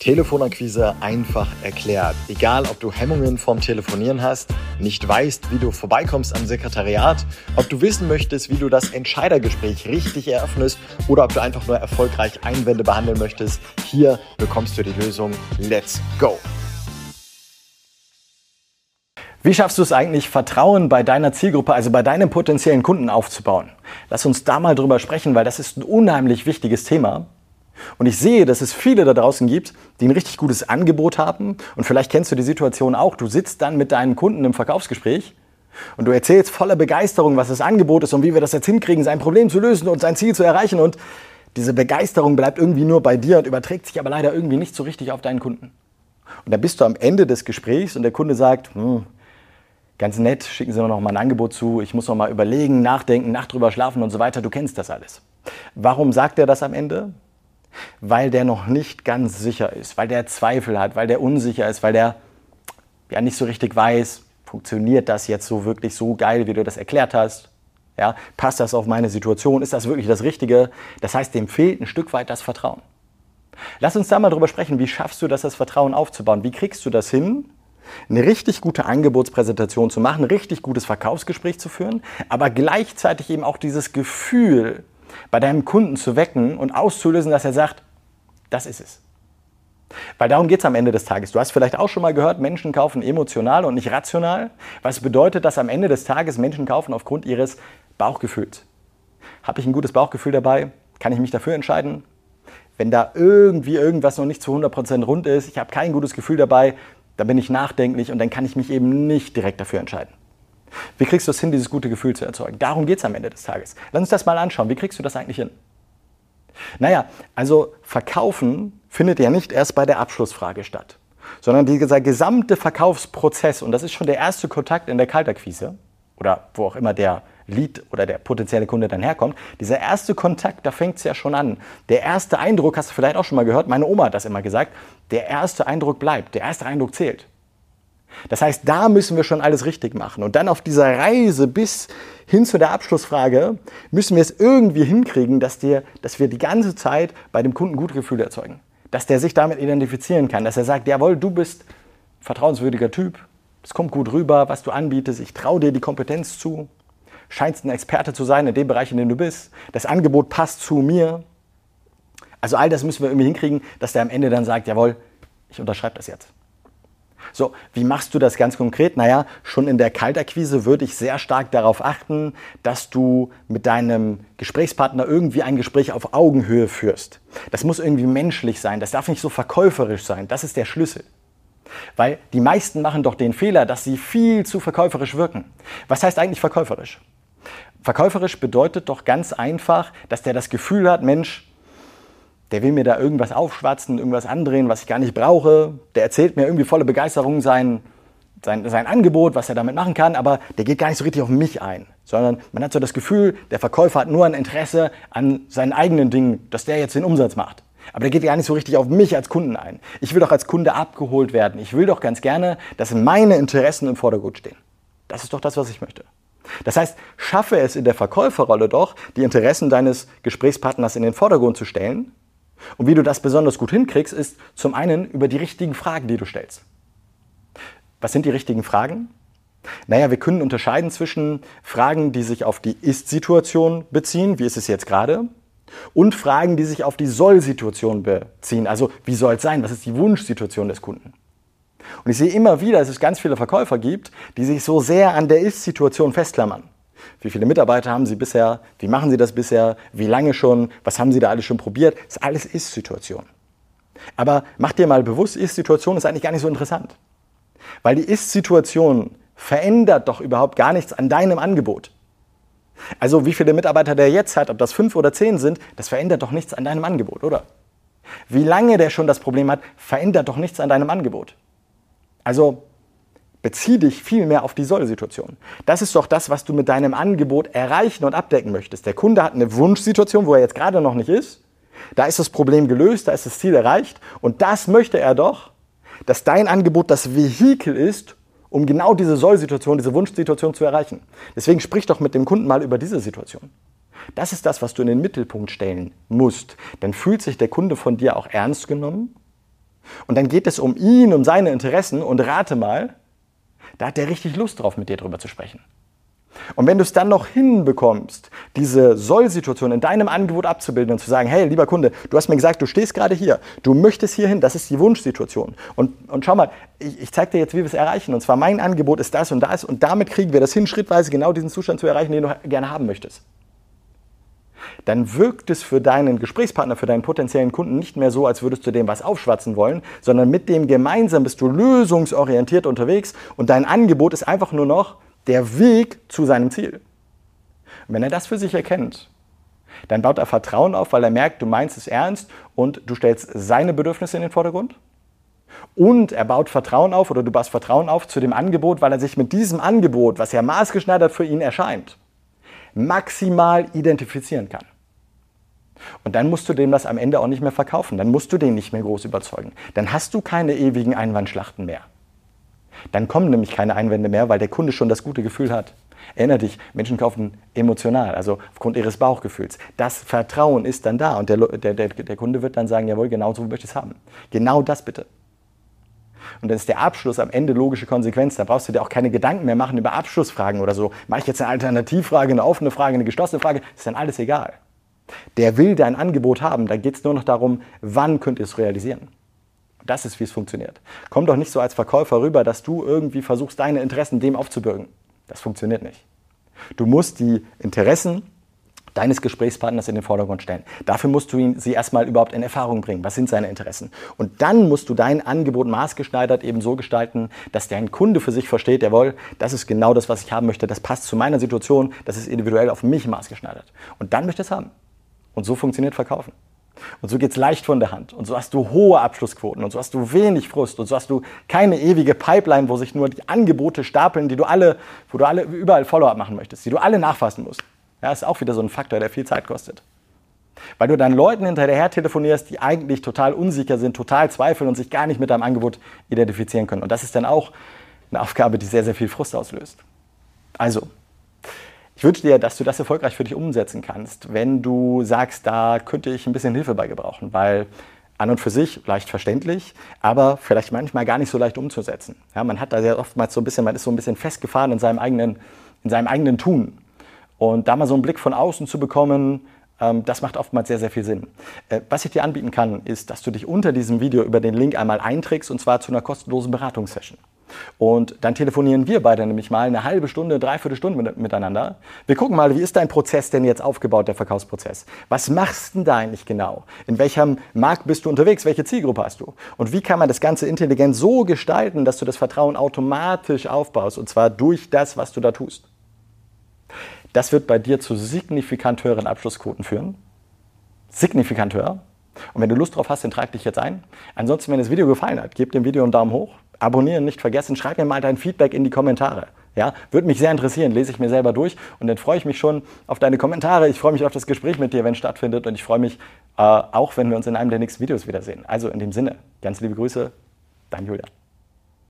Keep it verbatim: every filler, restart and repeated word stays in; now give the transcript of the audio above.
Telefonakquise einfach erklärt. Egal, ob du Hemmungen vom Telefonieren hast, nicht weißt, wie du vorbeikommst am Sekretariat, ob du wissen möchtest, wie du das Entscheidergespräch richtig eröffnest oder ob du einfach nur erfolgreich Einwände behandeln möchtest, hier bekommst du die Lösung. Let's go! Wie schaffst du es eigentlich, Vertrauen bei deiner Zielgruppe, also bei deinem potenziellen Kunden aufzubauen? Lass uns da mal drüber sprechen, weil das ist ein unheimlich wichtiges Thema. Und ich sehe, dass es viele da draußen gibt, die ein richtig gutes Angebot haben. Und vielleicht kennst du die Situation auch. Du sitzt dann mit deinen Kunden im Verkaufsgespräch und du erzählst voller Begeisterung, was das Angebot ist und wie wir das jetzt hinkriegen, sein Problem zu lösen und sein Ziel zu erreichen. Und diese Begeisterung bleibt irgendwie nur bei dir und überträgt sich aber leider irgendwie nicht so richtig auf deinen Kunden. Und dann bist du am Ende des Gesprächs und der Kunde sagt, hm, ganz nett, schicken Sie mir noch mal ein Angebot zu, ich muss noch mal überlegen, nachdenken, Nacht drüber schlafen und so weiter. Du kennst das alles. Warum sagt er das am Ende? Weil der noch nicht ganz sicher ist, weil der Zweifel hat, weil der unsicher ist, weil der ja nicht so richtig weiß, funktioniert das jetzt so wirklich so geil, wie du das erklärt hast? Ja, passt das auf meine Situation? Ist das wirklich das Richtige? Das heißt, dem fehlt ein Stück weit das Vertrauen. Lass uns da mal drüber sprechen, wie schaffst du das, das Vertrauen aufzubauen? Wie kriegst du das hin, eine richtig gute Angebotspräsentation zu machen, ein richtig gutes Verkaufsgespräch zu führen, aber gleichzeitig eben auch dieses Gefühl bei deinem Kunden zu wecken und auszulösen, dass er sagt, das ist es. Weil darum geht es am Ende des Tages. Du hast vielleicht auch schon mal gehört, Menschen kaufen emotional und nicht rational. Was bedeutet, dass am Ende des Tages Menschen kaufen aufgrund ihres Bauchgefühls? Habe ich ein gutes Bauchgefühl dabei? Kann ich mich dafür entscheiden? Wenn da irgendwie irgendwas noch nicht zu hundert Prozent rund ist, ich habe kein gutes Gefühl dabei, dann bin ich nachdenklich und dann kann ich mich eben nicht direkt dafür entscheiden. Wie kriegst du es hin, dieses gute Gefühl zu erzeugen? Darum geht es am Ende des Tages. Lass uns das mal anschauen. Wie kriegst du das eigentlich hin? Naja, also Verkaufen findet ja nicht erst bei der Abschlussfrage statt, sondern dieser gesamte Verkaufsprozess, und das ist schon der erste Kontakt in der Kaltakquise oder wo auch immer der Lead oder der potenzielle Kunde dann herkommt, dieser erste Kontakt, da fängt es ja schon an. Der erste Eindruck, hast du vielleicht auch schon mal gehört, meine Oma hat das immer gesagt, der erste Eindruck bleibt, der erste Eindruck zählt. Das heißt, da müssen wir schon alles richtig machen. Und dann auf dieser Reise bis hin zu der Abschlussfrage müssen wir es irgendwie hinkriegen, dass, dir, dass wir die ganze Zeit bei dem Kunden gute Gefühle erzeugen. Dass der sich damit identifizieren kann, dass er sagt, jawohl, du bist ein vertrauenswürdiger Typ, es kommt gut rüber, was du anbietest, ich traue dir die Kompetenz zu, scheinst ein Experte zu sein in dem Bereich, in dem du bist, das Angebot passt zu mir. Also all das müssen wir irgendwie hinkriegen, dass der am Ende dann sagt, jawohl, ich unterschreibe das jetzt. So, wie machst du das ganz konkret? Naja, schon in der Kaltakquise würde ich sehr stark darauf achten, dass du mit deinem Gesprächspartner irgendwie ein Gespräch auf Augenhöhe führst. Das muss irgendwie menschlich sein, das darf nicht so verkäuferisch sein, das ist der Schlüssel. Weil die meisten machen doch den Fehler, dass sie viel zu verkäuferisch wirken. Was heißt eigentlich verkäuferisch? Verkäuferisch bedeutet doch ganz einfach, dass der das Gefühl hat, Mensch, der will mir da irgendwas aufschwatzen, irgendwas andrehen, was ich gar nicht brauche. Der erzählt mir irgendwie voller Begeisterung sein, sein, sein Angebot, was er damit machen kann, aber der geht gar nicht so richtig auf mich ein. Sondern man hat so das Gefühl, der Verkäufer hat nur ein Interesse an seinen eigenen Dingen, dass der jetzt den Umsatz macht. Aber der geht gar nicht so richtig auf mich als Kunden ein. Ich will doch als Kunde abgeholt werden. Ich will doch ganz gerne, dass meine Interessen im Vordergrund stehen. Das ist doch das, was ich möchte. Das heißt, schaffe es in der Verkäuferrolle doch, die Interessen deines Gesprächspartners in den Vordergrund zu stellen. Und wie du das besonders gut hinkriegst, ist zum einen über die richtigen Fragen, die du stellst. Was sind die richtigen Fragen? Naja, wir können unterscheiden zwischen Fragen, die sich auf die Ist-Situation beziehen, wie ist es jetzt gerade, und Fragen, die sich auf die Soll-Situation beziehen. Also, wie soll es sein? Was ist die Wunschsituation des Kunden? Und ich sehe immer wieder, dass es ganz viele Verkäufer gibt, die sich so sehr an der Ist-Situation festklammern. Wie viele Mitarbeiter haben Sie bisher? Wie machen Sie das bisher? Wie lange schon? Was haben Sie da alles schon probiert? Das ist alles Ist-Situation. Aber mach dir mal bewusst, Ist-Situation ist eigentlich gar nicht so interessant. Weil die Ist-Situation verändert doch überhaupt gar nichts an deinem Angebot. Also wie viele Mitarbeiter der jetzt hat, ob das fünf oder zehn sind, das verändert doch nichts an deinem Angebot, oder? Wie lange der schon das Problem hat, verändert doch nichts an deinem Angebot. Also bezieh dich viel mehr auf die Soll-Situation. Das ist doch das, was du mit deinem Angebot erreichen und abdecken möchtest. Der Kunde hat eine Wunschsituation, wo er jetzt gerade noch nicht ist. Da ist das Problem gelöst, da ist das Ziel erreicht. Und das möchte er doch, dass dein Angebot das Vehikel ist, um genau diese Soll-Situation, diese Wunschsituation zu erreichen. Deswegen sprich doch mit dem Kunden mal über diese Situation. Das ist das, was du in den Mittelpunkt stellen musst. Dann fühlt sich der Kunde von dir auch ernst genommen Und dann geht es um ihn, um seine Interessen und rate mal, da hat der richtig Lust drauf, mit dir drüber zu sprechen. Und wenn du es dann noch hinbekommst, diese Soll-Situation in deinem Angebot abzubilden und zu sagen, hey, lieber Kunde, du hast mir gesagt, du stehst gerade hier, du möchtest hier hin, das ist die Wunschsituation. Und, und schau mal, ich, ich zeige dir jetzt, wie wir es erreichen. Und zwar mein Angebot ist das und das und damit kriegen wir das hin, schrittweise genau diesen Zustand zu erreichen, den du gerne haben möchtest. Dann wirkt es für deinen Gesprächspartner, für deinen potenziellen Kunden nicht mehr so, als würdest du dem was aufschwatzen wollen, sondern mit dem gemeinsam bist du lösungsorientiert unterwegs und dein Angebot ist einfach nur noch der Weg zu seinem Ziel. Und wenn er das für sich erkennt, dann baut er Vertrauen auf, weil er merkt, du meinst es ernst und du stellst seine Bedürfnisse in den Vordergrund. Und er baut Vertrauen auf oder du baust Vertrauen auf zu dem Angebot, weil er sich mit diesem Angebot, was ja maßgeschneidert für ihn erscheint, maximal identifizieren kann. Und dann musst du dem das am Ende auch nicht mehr verkaufen. Dann musst du den nicht mehr groß überzeugen. Dann hast du keine ewigen Einwandschlachten mehr. Dann kommen nämlich keine Einwände mehr, weil der Kunde schon das gute Gefühl hat. Erinner dich, Menschen kaufen emotional, also aufgrund ihres Bauchgefühls. Das Vertrauen ist dann da und der, der, der, der Kunde wird dann sagen, jawohl, genau so möchte ich es haben. Genau das bitte. Und dann ist der Abschluss am Ende logische Konsequenz. Da brauchst du dir auch keine Gedanken mehr machen über Abschlussfragen oder so. Mache ich jetzt eine Alternativfrage, eine offene Frage, eine geschlossene Frage? Ist dann alles egal. Der will dein Angebot haben. Da geht es nur noch darum, wann könnt ihr es realisieren. Das ist, wie es funktioniert. Komm doch nicht so als Verkäufer rüber, dass du irgendwie versuchst, deine Interessen dem aufzubürgen. Das funktioniert nicht. Du musst die Interessen deines Gesprächspartners in den Vordergrund stellen. Dafür musst du ihn, sie erstmal überhaupt in Erfahrung bringen. Was sind seine Interessen? Und dann musst du dein Angebot maßgeschneidert eben so gestalten, dass dein Kunde für sich versteht, jawohl, das ist genau das, was ich haben möchte. Das passt zu meiner Situation. Das ist individuell auf mich maßgeschneidert. Und dann möchte ich es haben. Und so funktioniert Verkaufen. Und so geht es leicht von der Hand. Und so hast du hohe Abschlussquoten. Und so hast du wenig Frust. Und so hast du keine ewige Pipeline, wo sich nur die Angebote stapeln, die du alle, wo du alle überall Follow-up machen möchtest, die du alle nachfassen musst. Ja, ist auch wieder so ein Faktor, der viel Zeit kostet. Weil du dann Leuten hinterher telefonierst, die eigentlich total unsicher sind, total zweifeln und sich gar nicht mit deinem Angebot identifizieren können. Und das ist dann auch eine Aufgabe, die sehr, sehr viel Frust auslöst. Also, ich wünsche dir, dass du das erfolgreich für dich umsetzen kannst, wenn du sagst, da könnte ich ein bisschen Hilfe bei gebrauchen, weil an und für sich leicht verständlich, aber vielleicht manchmal gar nicht so leicht umzusetzen. Ja, man hat da sehr oftmals so ein bisschen, man ist so ein bisschen festgefahren in seinem eigenen, in seinem eigenen Tun. Und da mal so einen Blick von außen zu bekommen, ähm, das macht oftmals sehr, sehr viel Sinn. Äh, was ich dir anbieten kann, ist, dass du dich unter diesem Video über den Link einmal einträgst, und zwar zu einer kostenlosen Beratungssession. Und dann telefonieren wir beide nämlich mal eine halbe Stunde, dreiviertel Stunde mit, miteinander. Wir gucken mal, wie ist dein Prozess denn jetzt aufgebaut, der Verkaufsprozess? Was machst du denn da eigentlich genau? In welchem Markt bist du unterwegs? Welche Zielgruppe hast du? Und wie kann man das Ganze intelligent so gestalten, dass du das Vertrauen automatisch aufbaust, und zwar durch das, was du da tust? Das wird bei dir zu signifikant höheren Abschlussquoten führen. Signifikant höher. Und wenn du Lust drauf hast, dann trag dich jetzt ein. Ansonsten, wenn das Video gefallen hat, gib dem Video einen Daumen hoch. Abonnieren nicht vergessen. Schreib mir mal dein Feedback in die Kommentare. Ja, würde mich sehr interessieren. Lese ich mir selber durch. Und dann freue ich mich schon auf deine Kommentare. Ich freue mich auf das Gespräch mit dir, wenn es stattfindet. Und ich freue mich äh, auch, wenn wir uns in einem der nächsten Videos wiedersehen. Also in dem Sinne, ganz liebe Grüße, dein Julian.